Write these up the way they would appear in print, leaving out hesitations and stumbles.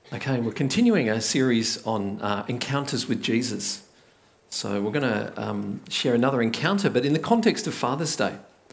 Okay, we're continuing our series on encounters with Jesus. So we're going to share another encounter, but in the context of Father's Day.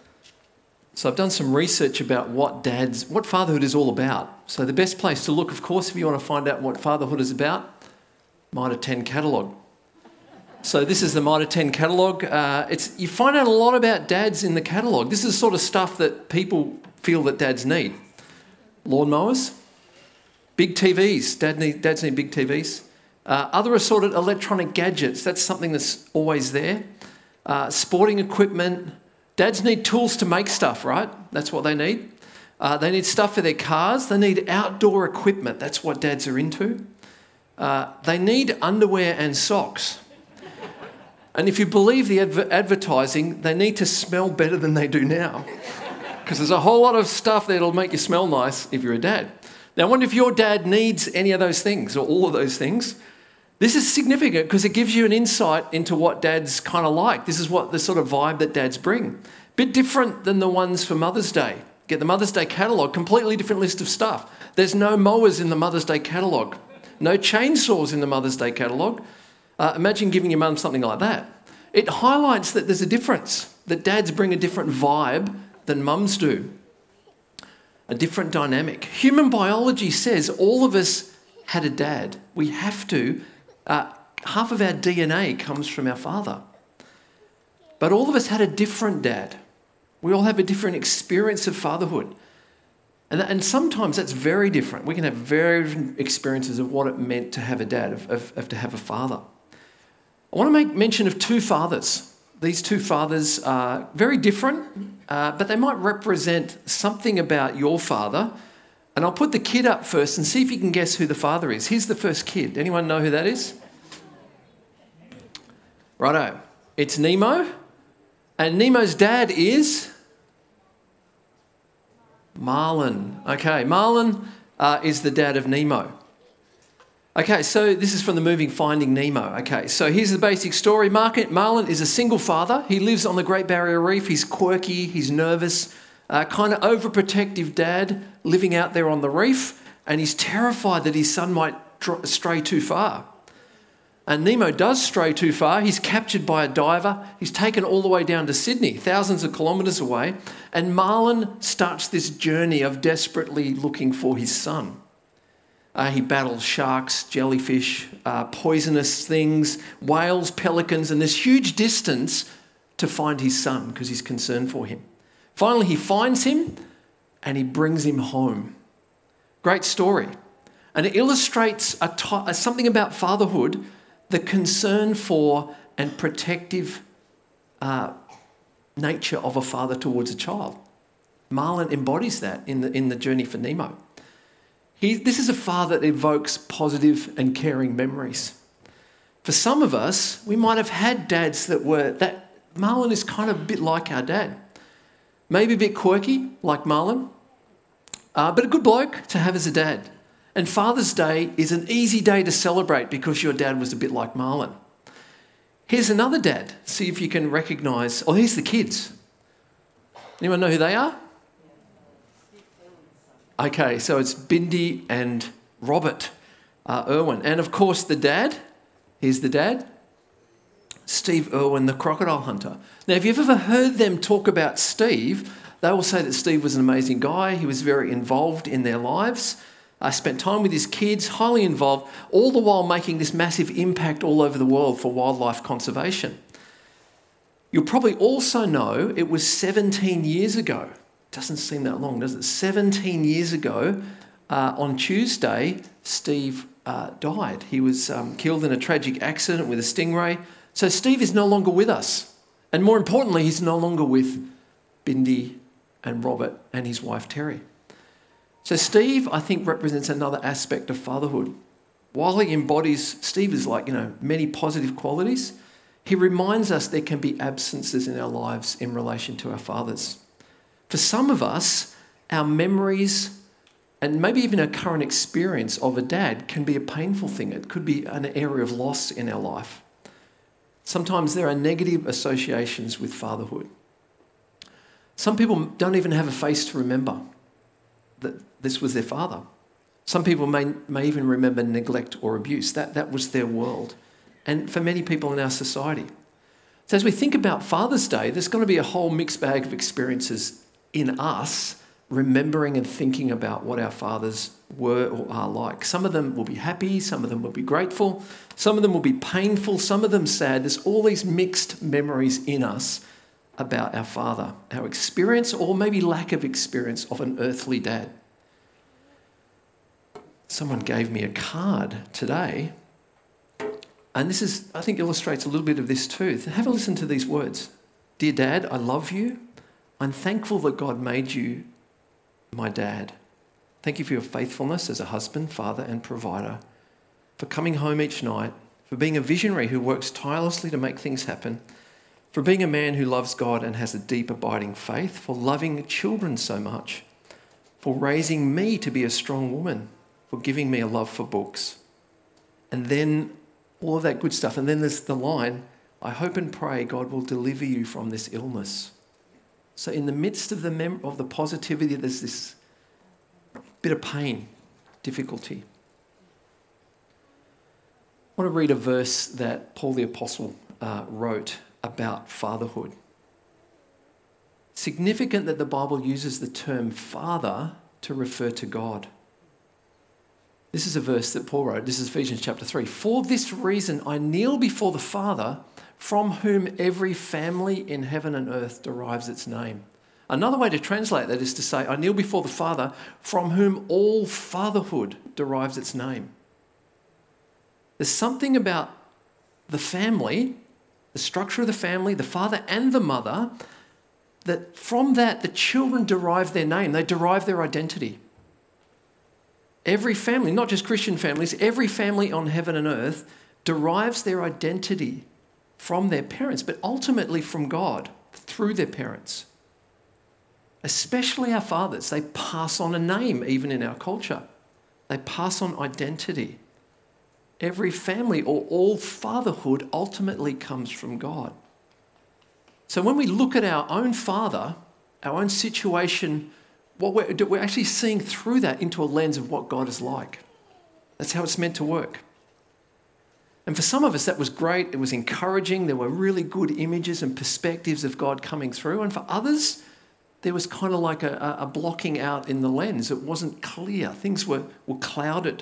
So I've done some research about what fatherhood is all about. So the best place to look, of course, if you want to find out what fatherhood is about, Mitre 10 catalogue. So this is the Mitre 10 catalogue. You find out a lot about dads in the catalogue. This is the sort of stuff that people feel that dads need. Lawnmowers. Big TVs. Dads need big TVs. Other assorted electronic gadgets. That's something that's always there. Sporting equipment. Dads need tools to make stuff, right? That's what they need. They need stuff for their cars. They need outdoor equipment. That's what dads are into. They need underwear and socks. And if you believe the advertising, they need to smell better than they do now. Because there's a whole lot of stuff that'll make you smell nice if you're a dad. Now, I wonder if your dad needs any of those things or all of those things. This is significant because it gives you an insight into what dads kind of like. This is what the sort of vibe that dads bring. Bit different than the ones for Mother's Day. Get the Mother's Day catalogue, completely different list of stuff. There's no mowers in the Mother's Day catalogue. No chainsaws in the Mother's Day catalogue. Imagine giving your mum something like that. It highlights that there's a difference, that dads bring a different vibe than mums do. A different dynamic. Human biology says all of us had a dad. We have to. Half of our DNA comes from our father. But all of us had a different dad. We all have a different experience of fatherhood. And sometimes that's very different. We can have very different experiences of what it meant to have a dad, of to have a father. I want to make mention of two fathers. These two fathers are very different, but they might represent something about your father. And I'll put the kid up first and see if you can guess who the father is. Here's the first kid. Anyone know who that is? Righto. It's Nemo. And Nemo's dad is Marlin. Okay, Marlin is the dad of Nemo. Okay, so this is from the movie Finding Nemo. Okay, so here's the basic story. Marlin is a single father. He lives on the Great Barrier Reef. He's quirky, he's nervous, kind of overprotective dad living out there on the reef, and he's terrified that his son might stray too far. And Nemo does stray too far. He's captured by a diver. He's taken all the way down to Sydney, thousands of kilometres away, and Marlin starts this journey of desperately looking for his son. He battles sharks, jellyfish, poisonous things, whales, pelicans, and this huge distance to find his son because he's concerned for him. Finally, he finds him and he brings him home. Great story. And it illustrates something about fatherhood, the concern for and protective nature of a father towards a child. Marlin embodies that in the journey for Nemo. This is a father that evokes positive and caring memories. For some of us, we might have had dads that Marlin is kind of a bit like our dad. Maybe a bit quirky, like Marlin, but a good bloke to have as a dad. And Father's Day is an easy day to celebrate because your dad was a bit like Marlin. Here's another dad. See if you can recognise... Oh, here's the kids. Anyone know who they are? Okay, so it's Bindi and Robert Irwin. And of course the dad, here's the dad, Steve Irwin, the crocodile hunter. Now, if you've ever heard them talk about Steve, they will say that Steve was an amazing guy. He was very involved in their lives, spent time with his kids, highly involved, all the while making this massive impact all over the world for wildlife conservation. You'll probably also know it was 17 years ago. Doesn't seem that long, does it? 17 years ago, on Tuesday, Steve died. He was killed in a tragic accident with a stingray. So Steve is no longer with us. And more importantly, he's no longer with Bindi and Robert and his wife Terry. So Steve, I think, represents another aspect of fatherhood. While Steve is like, many positive qualities, he reminds us there can be absences in our lives in relation to our fathers. For some of us, our memories and maybe even our current experience of a dad can be a painful thing. It could be an area of loss in our life. Sometimes there are negative associations with fatherhood. Some people don't even have a face to remember that this was their father. Some people may even remember neglect or abuse. That was their world. And for many people in our society. So as we think about Father's Day, there's going to be a whole mixed bag of experiences in us remembering and thinking about what our fathers were or are like. Some of them will be happy, some of them will be grateful, some of them will be painful, some of them sad. There's all these mixed memories in us about our father, our experience or maybe lack of experience of an earthly dad. Someone gave me a card today, and this is, I think, illustrates a little bit of this too. Have a listen to these words. Dear Dad, I love you. I'm thankful that God made you my dad. Thank you for your faithfulness as a husband, father, and provider, for coming home each night, for being a visionary who works tirelessly to make things happen, for being a man who loves God and has a deep, abiding faith, for loving children so much, for raising me to be a strong woman, for giving me a love for books. And then all of that good stuff. And then there's the line, I hope and pray God will deliver you from this illness. So in the midst of the positivity, there's this bit of pain, difficulty. I want to read a verse that Paul the Apostle wrote about fatherhood. Significant that the Bible uses the term father to refer to God. This is a verse that Paul wrote. This is Ephesians chapter 3. For this reason I kneel before the Father, from whom every family in heaven and earth derives its name. Another way to translate that is to say, I kneel before the Father, from whom all fatherhood derives its name. There's something about the family, the structure of the family, the father and the mother, that from that the children derive their name, they derive their identity. Every family, not just Christian families, every family on heaven and earth derives their identity from their parents, but ultimately from God through their parents. Especially our fathers, they pass on a name even in our culture. They pass on identity. Every family or all fatherhood ultimately comes from God. So when we look at our own father, our own situation, we're actually seeing through that into a lens of what God is like. That's how it's meant to work. And for some of us, that was great. It was encouraging. There were really good images and perspectives of God coming through. And for others, there was kind of like a blocking out in the lens. It wasn't clear. Things were clouded.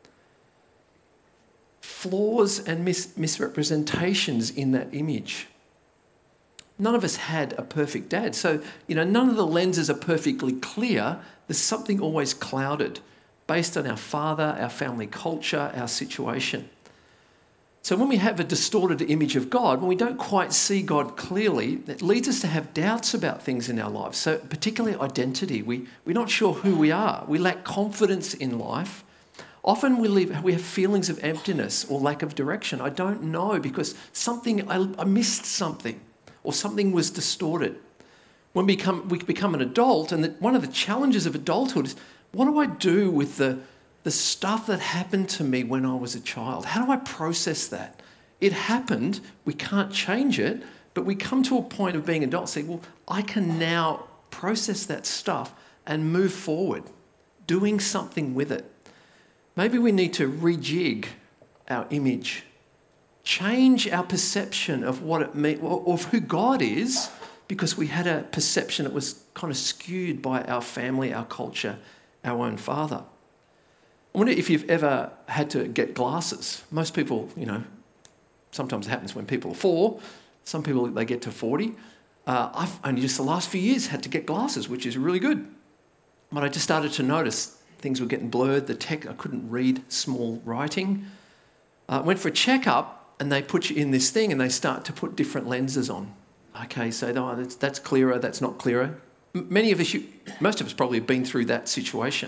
Flaws and misrepresentations in that image. None of us had a perfect dad. So, none of the lenses are perfectly clear. There's something always clouded based on our father, our family culture, our situation. So when we have a distorted image of God, when we don't quite see God clearly, it leads us to have doubts about things in our lives. So particularly identity. We're not sure who we are. We lack confidence in life. Often we have feelings of emptiness or lack of direction. I don't know because I missed something. Or something was distorted. When we become an adult, and one of the challenges of adulthood is, what do I do with the stuff that happened to me when I was a child? How do I process that? It happened, we can't change it, but we come to a point of being adults saying, well, I can now process that stuff and move forward, doing something with it. Maybe we need to rejig our image. Change our perception of what it means, of who God is, because we had a perception that was kind of skewed by our family, our culture, our own father. I wonder if you've ever had to get glasses. Most people, sometimes it happens when people are 4. Some people, they get to 40. I've only just the last few years had to get glasses, which is really good. But I just started to notice things were getting blurred. I couldn't read small writing. Went for a checkup. And they put you in this thing and they start to put different lenses on. Okay, so that's clearer, that's not clearer. Most of us probably have been through that situation.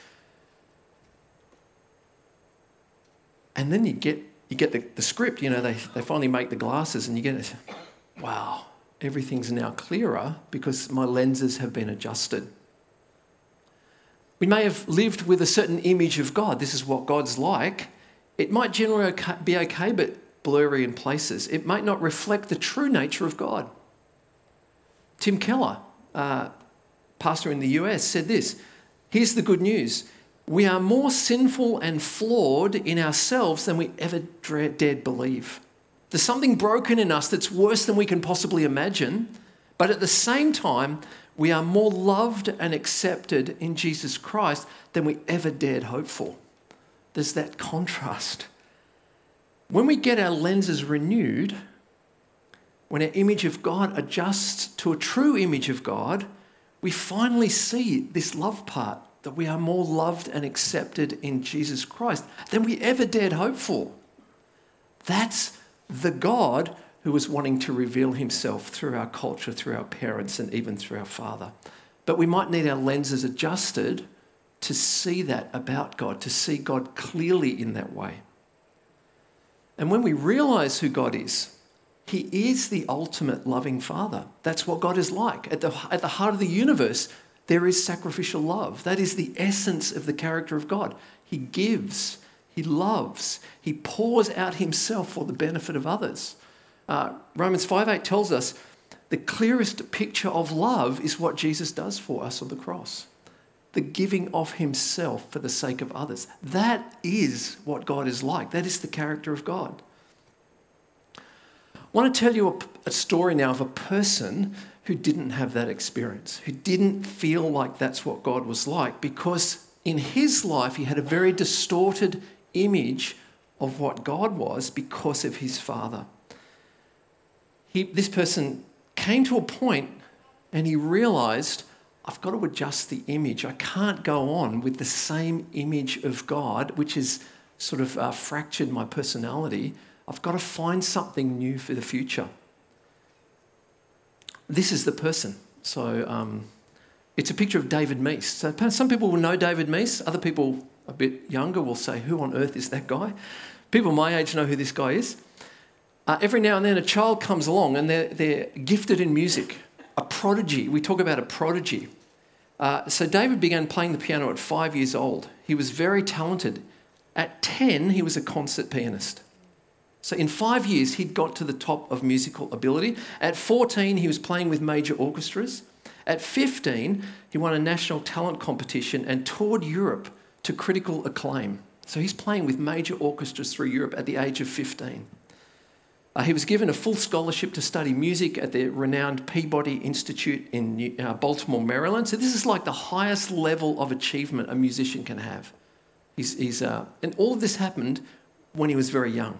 And then you get the script, they finally make the glasses and you get, wow, everything's now clearer because my lenses have been adjusted. We may have lived with a certain image of God. This is what God's like. It might generally be okay, but blurry in places. It might not reflect the true nature of God. Tim Keller, pastor in the US, said this, here's the good news. we are more sinful and flawed in ourselves than we ever dared believe. There's something broken in us that's worse than we can possibly imagine, but at the same time, we are more loved and accepted in Jesus Christ than we ever dared hope for. There's that contrast. When we get our lenses renewed, when our image of God adjusts to a true image of God, we finally see this love part, that we are more loved and accepted in Jesus Christ than we ever dared hope for. That's the God who was wanting to reveal himself through our culture, through our parents, and even through our Father. But we might need our lenses adjusted to see that about God, to see God clearly in that way. And when we realise who God is, he is the ultimate loving Father. That's what God is like. At the heart of the universe, there is sacrificial love. That is the essence of the character of God. He gives, he loves, he pours out himself for the benefit of others. Romans 5:8 tells us the clearest picture of love is what Jesus does for us on the cross. The giving of himself for the sake of others. That is what God is like. That is the character of God. I want to tell you a story now of a person who didn't have that experience, who didn't feel like that's what God was like, because in his life he had a very distorted image of what God was because of his father. This person came to a point and he realised, I've got to adjust the image. I can't go on with the same image of God, which has sort of fractured my personality. I've got to find something new for the future. This is the person. So it's a picture of David Meese. So some people will know David Meese. Other people a bit younger will say, who on earth is that guy? People my age know who this guy is. Every now and then a child comes along and they're gifted in music. A prodigy. We talk about a prodigy. So David began playing the piano at 5 years old. He was very talented. At 10, he was a concert pianist. So in 5 years, he'd got to the top of musical ability. At 14, he was playing with major orchestras. At 15, he won a national talent competition and toured Europe to critical acclaim. So he's playing with major orchestras through Europe at the age of 15. He was given a full scholarship to study music at the renowned Peabody Institute in Baltimore, Maryland. So this is like the highest level of achievement a musician can have. And all of this happened when he was very young.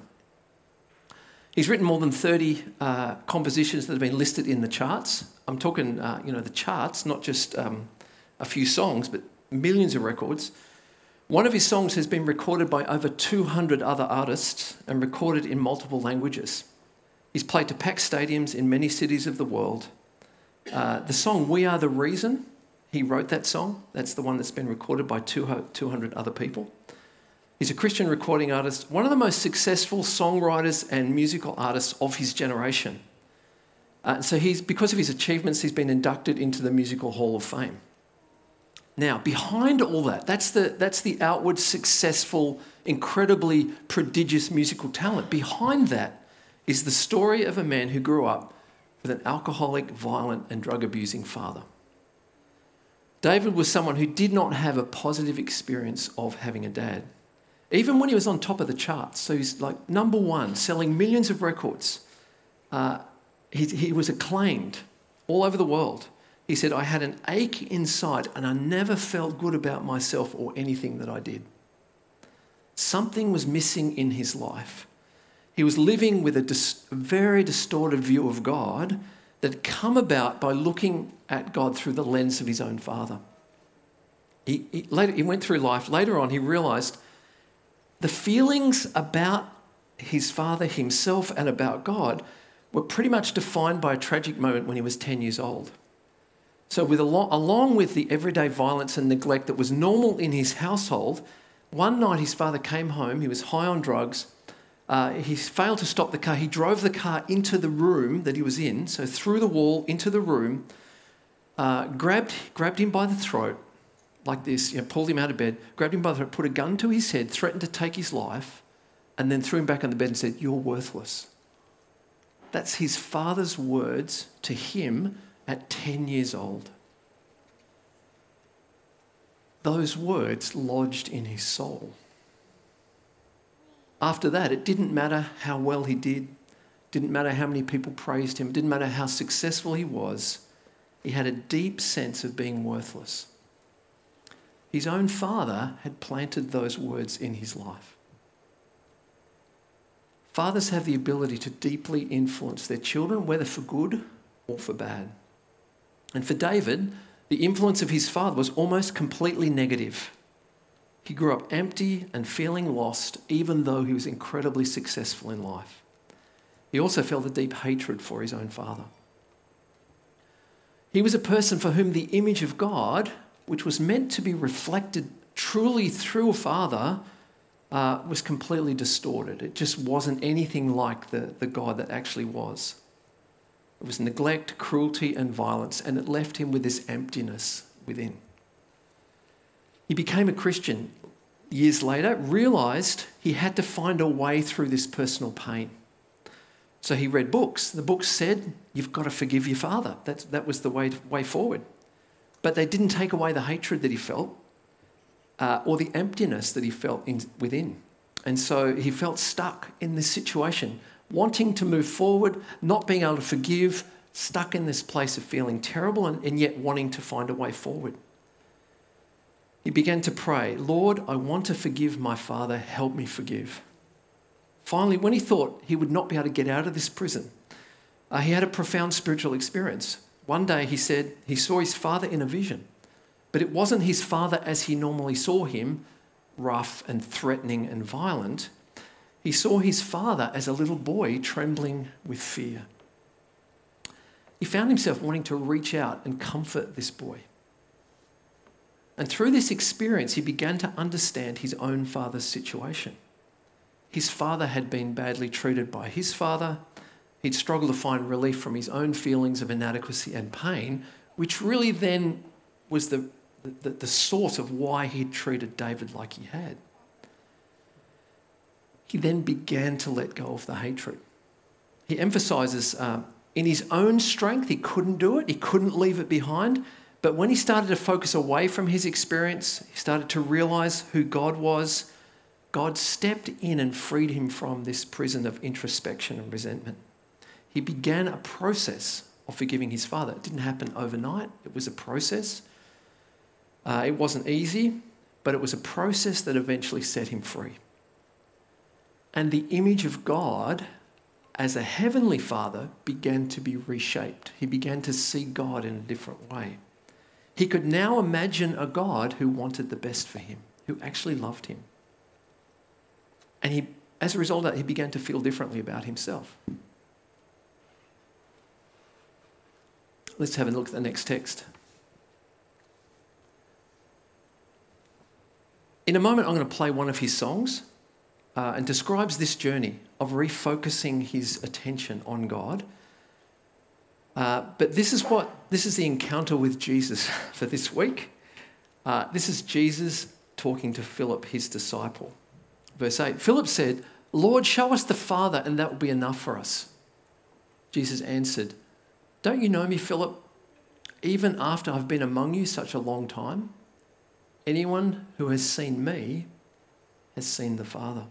He's written more than 30 compositions that have been listed in the charts. I'm talking, the charts, not just a few songs, but millions of records. One of his songs has been recorded by over 200 other artists and recorded in multiple languages. He's played to packed stadiums in many cities of the world. The song We Are the Reason, he wrote that song. That's the one that's been recorded by 200 other people. He's a Christian recording artist, one of the most successful songwriters and musical artists of his generation. So because of his achievements, he's been inducted into the Musical Hall of Fame. Now, behind all that, that's the outward, successful, incredibly prodigious musical talent. Behind that is the story of a man who grew up with an alcoholic, violent, and drug-abusing father. David was someone who did not have a positive experience of having a dad. Even when he was on top of the charts, so he's like number one, selling millions of records. He was acclaimed all over the world. He said, I had an ache inside and I never felt good about myself or anything that I did. Something was missing in his life. He was living with a very distorted view of God that had come about by looking at God through the lens of his own father. He went through life. Later on, he realised the feelings about his father, himself, and about God were pretty much defined by a tragic moment when he was 10 years old. So along with the everyday violence and neglect that was normal in his household, one night his father came home, he was high on drugs, he failed to stop the car, he drove the car into the room that he was in, so through the wall into the room, grabbed him by the throat, like this, pulled him out of bed, grabbed him by the throat, put a gun to his head, threatened to take his life, and then threw him back on the bed and said, "You're worthless." That's his father's words to him at 10 years old. those words lodged in his soul. After that, it didn't matter how well he did, didn't matter how many people praised him, it didn't matter how successful he was. He had a deep sense of being worthless. His own father had planted those words in his life. Fathers have the ability to deeply influence their children, whether for good or for bad. And for David, the influence of his father was almost completely negative. He grew up empty and feeling lost, even though he was incredibly successful in life. He also felt a deep hatred for his own father. He was a person for whom the image of God, which was meant to be reflected truly through a father, was completely distorted. It just wasn't anything like the God that actually was. It was neglect, cruelty, and violence, and it left him with this emptiness within. He became a Christian years later, realised he had to find a way through this personal pain. So he read books. The books said, you've got to forgive your father. That was the way forward. But they didn't take away the hatred that he felt or the emptiness that he felt within. And so he felt stuck in this situation, wanting to move forward, not being able to forgive, stuck in this place of feeling terrible and yet wanting to find a way forward. He began to pray, Lord, I want to forgive my father, help me forgive. Finally, when he thought he would not be able to get out of this prison, he had a profound spiritual experience. One day he said he saw his father in a vision, but it wasn't his father as he normally saw him, rough and threatening and violent. He saw his father as a little boy trembling with fear. He found himself wanting to reach out and comfort this boy. And through this experience, he began to understand his own father's situation. His father had been badly treated by his father. He'd struggled to find relief from his own feelings of inadequacy and pain, which really then was the source of why he'd treated David like he had. He then began to let go of the hatred. He emphasises in his own strength, he couldn't do it. He couldn't leave it behind. But when he started to focus away from his experience, he started to realise who God was. God stepped in and freed him from this prison of introspection and resentment. He began a process of forgiving his father. It didn't happen overnight. It was a process. It wasn't easy, but it was a process that eventually set him free. And the image of God as a heavenly father began to be reshaped. He began to see God in a different way. He could now imagine a God who wanted the best for him, who actually loved him. And as a result of that, he began to feel differently about himself. Let's have a look at the next text. In a moment, I'm going to play one of his songs and describes this journey of refocusing his attention on God. But this is the encounter with Jesus for this week. This is Jesus talking to Philip, his disciple. Verse 8, Philip said, Lord, show us the Father and that will be enough for us. Jesus answered, don't you know me, Philip, even after I've been among you such a long time? Anyone who has seen me has seen the Father.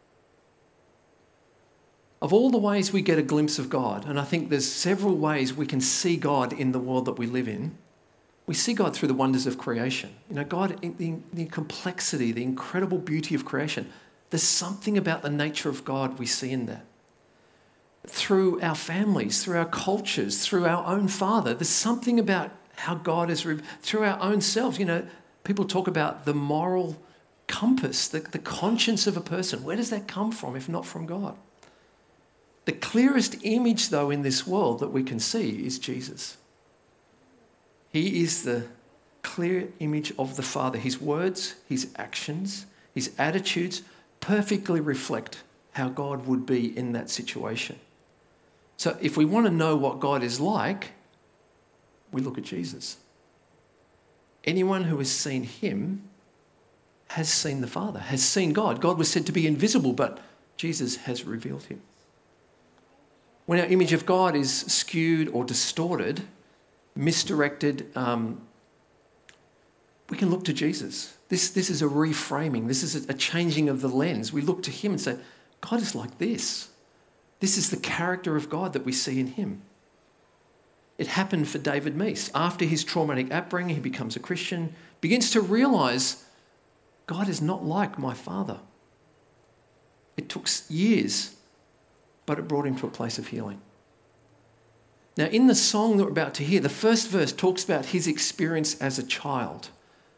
Of all the ways we get a glimpse of God, and I think there's several ways we can see God in the world that we live in, we see God through the wonders of creation. You know, God, the complexity, the incredible beauty of creation. There's something about the nature of God we see in that. Through our families, through our cultures, through our own Father, there's something about how God is, through our own selves. You know, people talk about the moral compass, the conscience of a person. Where does that come from if not from God? The clearest image, though, in this world that we can see is Jesus. He is the clear image of the Father. His words, his actions, his attitudes perfectly reflect how God would be in that situation. So if we want to know what God is like, we look at Jesus. Anyone who has seen him has seen the Father, has seen God. God was said to be invisible, but Jesus has revealed him. When our image of God is skewed or distorted, misdirected, we can look to Jesus. This is a reframing. This is a changing of the lens. We look to him and say, God is like this. This is the character of God that we see in him. It happened for David Meese. After his traumatic upbringing, he becomes a Christian, begins to realise God is not like my father. It took years, but it brought him to a place of healing. Now, in the song that we're about to hear, the first verse talks about his experience as a child,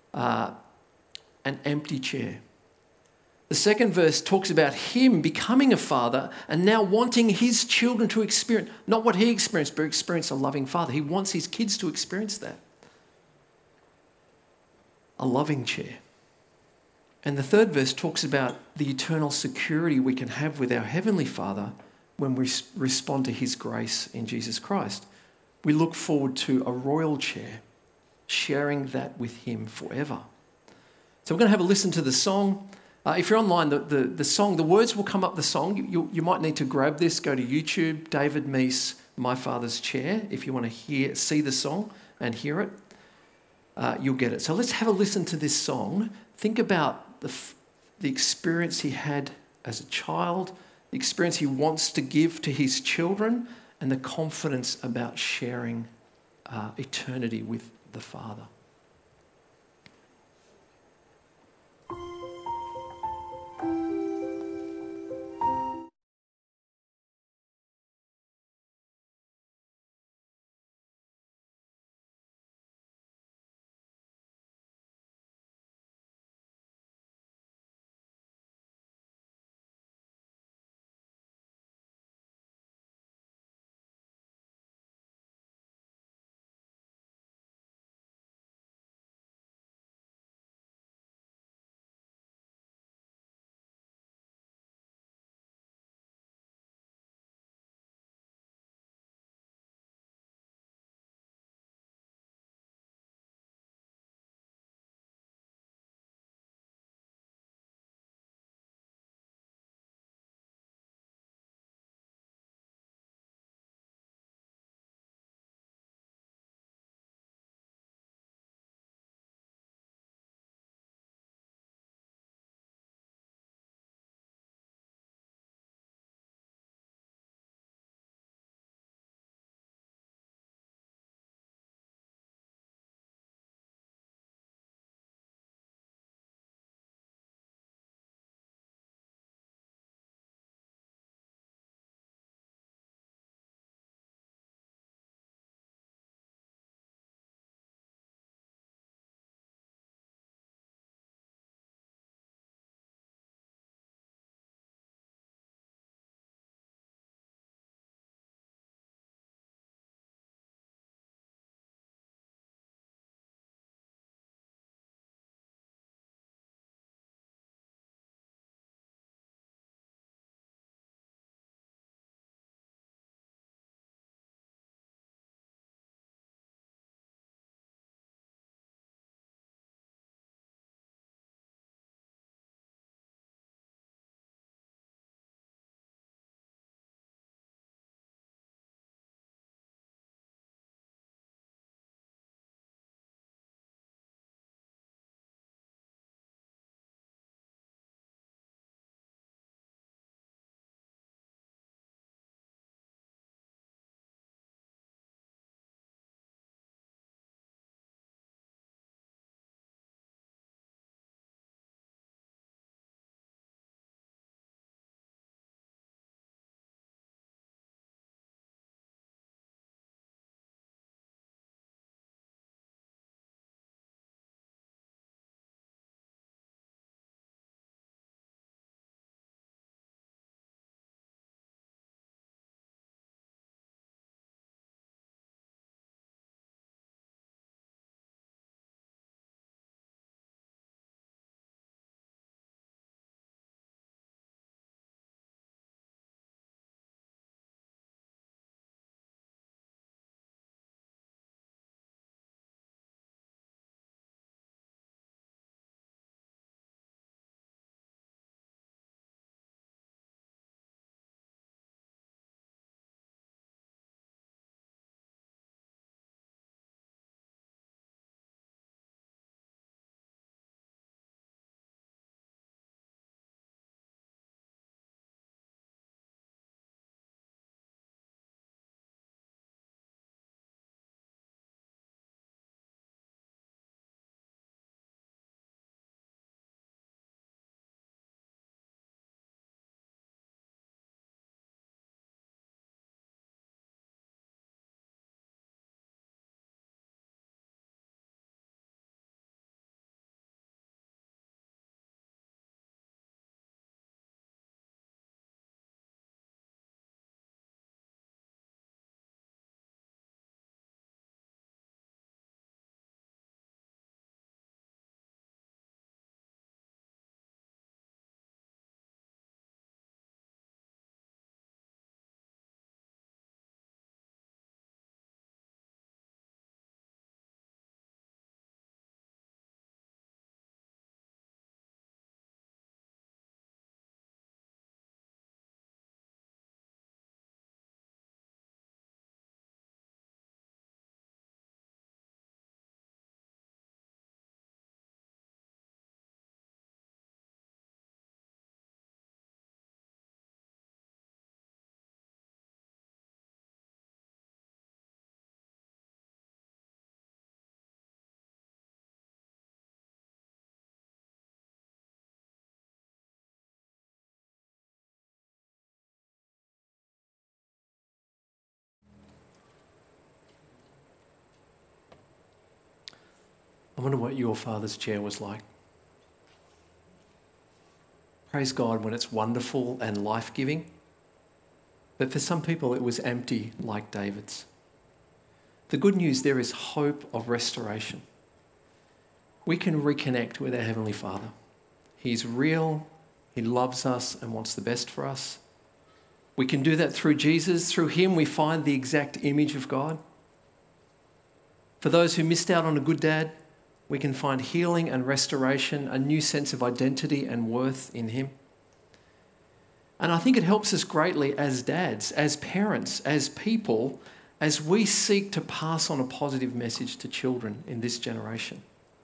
an empty chair. The second verse talks about him becoming a father and now wanting his children to experience, not what he experienced, but experience a loving father. He wants his kids to experience that. A loving chair. And the third verse talks about the eternal security we can have with our Heavenly Father when we respond to his grace in Jesus Christ. We look forward to a royal chair, sharing that with him forever. So we're going to have a listen to the song. If you're online, the song, the words will come up the song. You might need to grab this, go to YouTube, David Meese, My Father's Chair. If you want to see the song and hear it, you'll get it. So let's have a listen to this song. Think about the experience he had as a child, the experience he wants to give to his children, and the confidence about sharing eternity with the Father. I wonder what your father's chair was like. Praise God when it's wonderful and life-giving. But for some people it was empty like David's. The good news, there is hope of restoration. We can reconnect with our Heavenly Father. He's real, He loves us and wants the best for us. We can do that through Jesus. Through Him we find the exact image of God. For those who missed out on a good dad, we can find healing and restoration, a new sense of identity and worth in Him. And I think it helps us greatly as dads, as parents, as people, as we seek to pass on a positive message to children in this generation.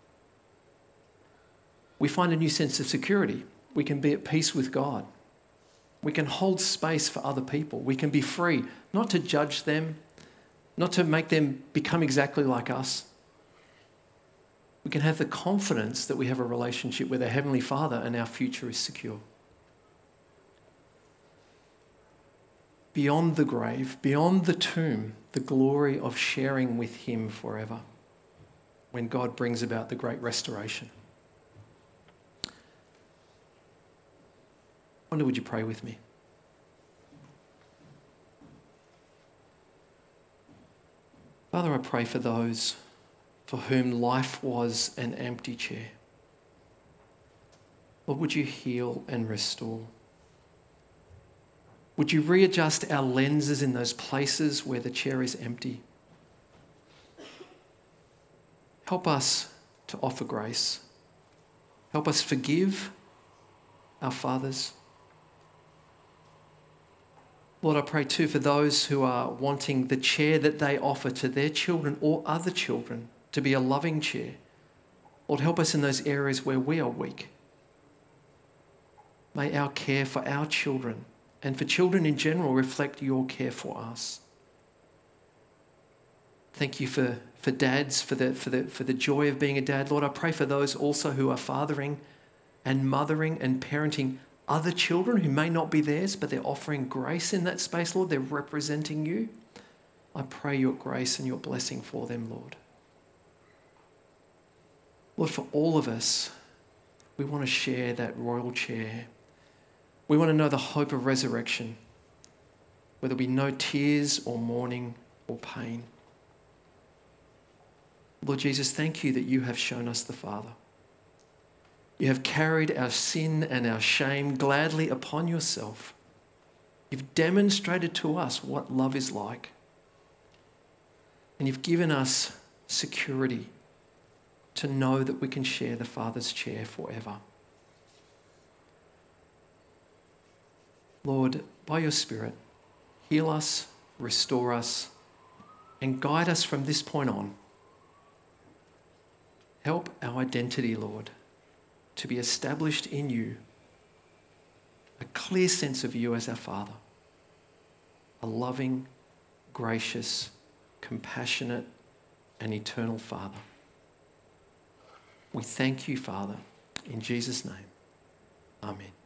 We find a new sense of security. We can be at peace with God. We can hold space for other people. We can be free, not to judge them, not to make them become exactly like us. We can have the confidence that we have a relationship with our Heavenly Father and our future is secure. Beyond the grave, beyond the tomb, the glory of sharing with Him forever when God brings about the great restoration. I wonder, would you pray with me? Father, I pray for those for whom life was an empty chair. Lord, would you heal and restore? Would you readjust our lenses in those places where the chair is empty? Help us to offer grace. Help us forgive our fathers. Lord, I pray too for those who are wanting the chair that they offer to their children or other children to be a loving chair. Lord, help us in those areas where we are weak. May our care for our children and for children in general reflect your care for us. Thank you for dads, for the joy of being a dad. Lord, I pray for those also who are fathering and mothering and parenting other children who may not be theirs, but they're offering grace in that space, Lord. They're representing you. I pray your grace and your blessing for them, Lord. Lord, for all of us, we want to share that royal chair. We want to know the hope of resurrection, where there'll be no tears or mourning or pain. Lord Jesus, thank you that you have shown us the Father. You have carried our sin and our shame gladly upon yourself. You've demonstrated to us what love is like. And you've given us security to know that we can share the Father's chair forever. Lord, by your Spirit, heal us, restore us, and guide us from this point on. Help our identity, Lord, to be established in you, a clear sense of you as our Father, a loving, gracious, compassionate, and eternal Father. We thank you, Father, in Jesus' name. Amen.